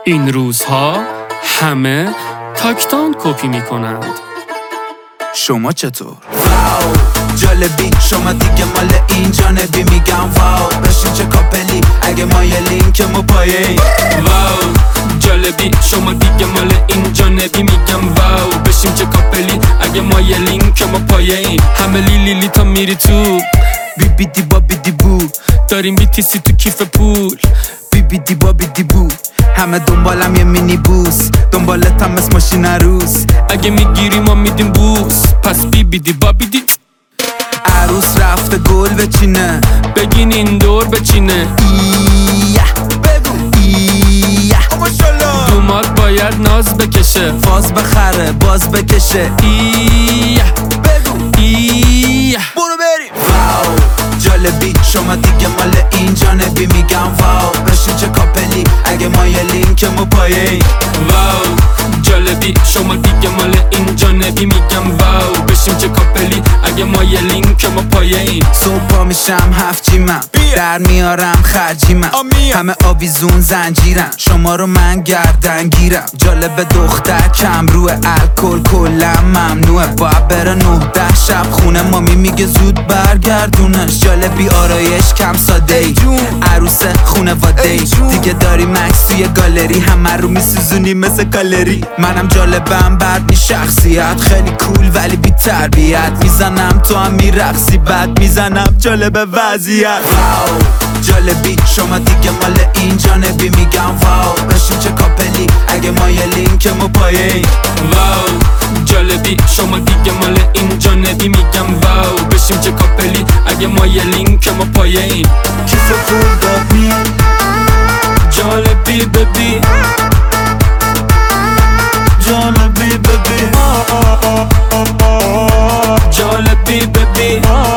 این روزها همه تاکتان کپی میکنند. شما چطور؟ واو جالبی شما دیگه مال این جانبی میگم واو بشین چه کاپلی اگه ما یه لینکمو پایین. واو جالبی شما دیگه مال این جانبی میگم واو بشیم چه کاپلی اگه ما یه لینکمو پایین. همه لیلی تا میری تو بی بی دی با بی دی بو داریم بیتیسی تو کیف پول. بی بی دی با بی دی بو همه دنبالم یه مینی بوس دنبالتم مثل ماشین عروس. اگه میگیری ما میدیم بوس پس بی بی دی با بی دی. عروس رفته گل بچینه بگین این دور بچینه. ایه بگو ایه دومات باید ناز بکشه فاز بخره باز بکشه. ایه بگو ایه برو بریم. واو جالبی شما دیگه مال این جانبی میگم واو بشین چه کاپلی اگه ما یه لینکمو پایین. واو جالبی شما دیگه مال این جانبی میگم واو بشیم چه کاپلی اگه ما یه لینکمو پایین. صبح پا میشم هفت جیمم در میارم خرجیمم همه آویزون زنجیرم شما رو من گردن گیرم. جالب دختر کم روی الکل کلا ممنوعه باید بره 9-10 شب خونه مامی میگه زود برگردونش. جالبی آرایش کم ساده ای عروس خونواده ای دیگه داری مکس توی گالری همه رو میسوزونی مثل کالری. منم جالبم بعد می شخصیت خیلی کول ولی بی تربیت میزنم تو هم میرقصی بعد میزنم جالب وضعیت. واو جالبی شما دیگه مال این جانبی میگم واو بشین چه کاپلی اگه ما یه لینکمو پایین. واو جالبی شما دیگه مال این جانبی میگم واو بشیم چه کاپلی اگه ما یه لینکمو پایین. کیف پول دادی جالبی ببی جالبی ببی جالبی ببی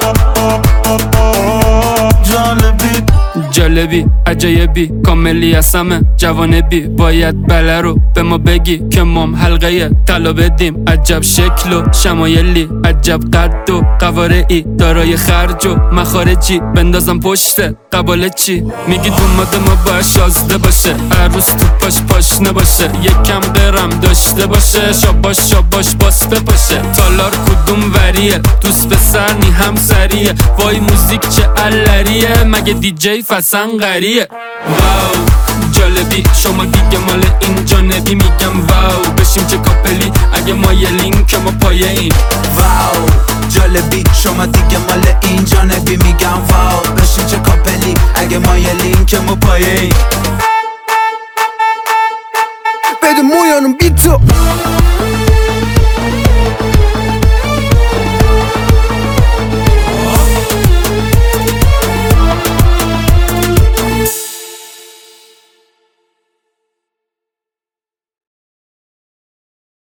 جالبی جالبی عجایبی کاملی از همه جوانبی باید بله رو به ما بگی که مام حلقه طلا بدیم. عجب شکل و شمایلی عجب قد و قوارعی دارای خرج و مخارجی بندازم پشت قباله چی میگی دوماد ما باید شازده باشه عروس تو پاش پاشنه باشه یکم درم داشته باشه شاباش شاباش باسته باشه. تالار کدوم وریه دوست پسر نی همسریه وای موزیک چه علریه مگه دیجی فسنقریه. واو جالبی شما دیگه مال این جانبی میگم واو بشیم چه کاپلی اگه ما یه لینکمو پایین. واو جالبی شما دیگه مال این جانبی میگم واو بشین چه کاپلی اگه ما یه لینکمو پایین. بده مویانم بی تو